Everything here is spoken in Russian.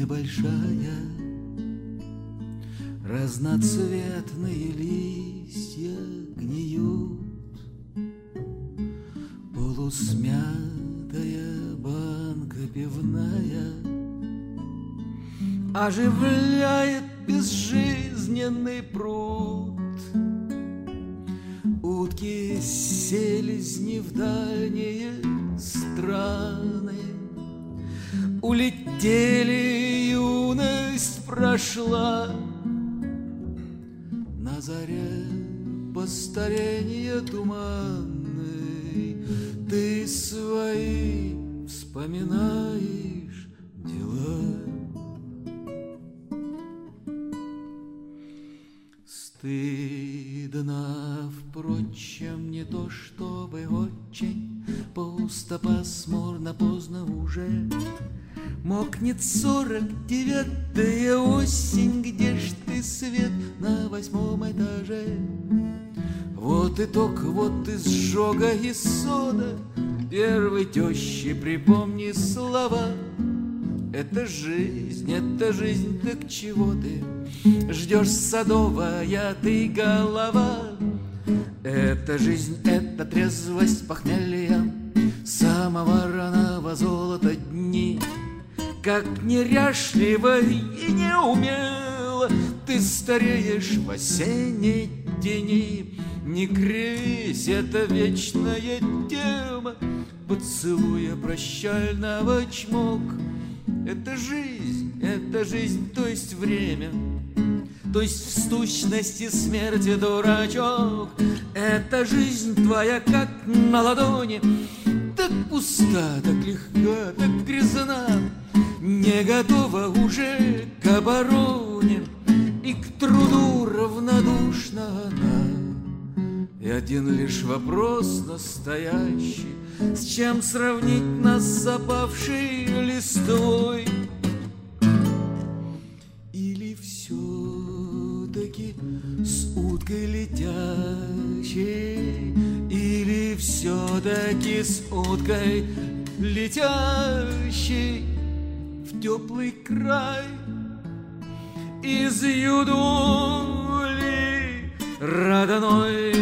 большая, разноцветные листья гниют, полусмятая банка пивная оживляет безжизненный пруд. Утки селезни в дальние страны улетели, юность прошла. На заре постарения туманной ты свои вспоминаешь дела. Стыдно, впрочем, не то чтобы очень пусто, пасмурно, поздно уже. Мокнет 49-я осень, где ж ты, свет, на 8-м этаже? Вот итог, вот изжога и сода первой тещи, припомни слова. Это жизнь, так чего ты ждешь, садовая ты голова? Это жизнь, это трезвость похмелья, самого раного золота дни. Как неряшливо и неумело ты стареешь в осенней тени. Не кривись, это вечная тема поцелуя прощального чмок. Это жизнь, то есть время, то есть в сущности смерти дурачок. Это жизнь твоя, как на ладони, так пуста, так легка, так грязна, не готова уже к обороне, и к труду равнодушна она. И один лишь вопрос настоящий: с чем сравнить нас с опавшей листвой? Или все-таки с уткой летящей? Или все-таки с уткой летящей в теплый край из юдоли родной?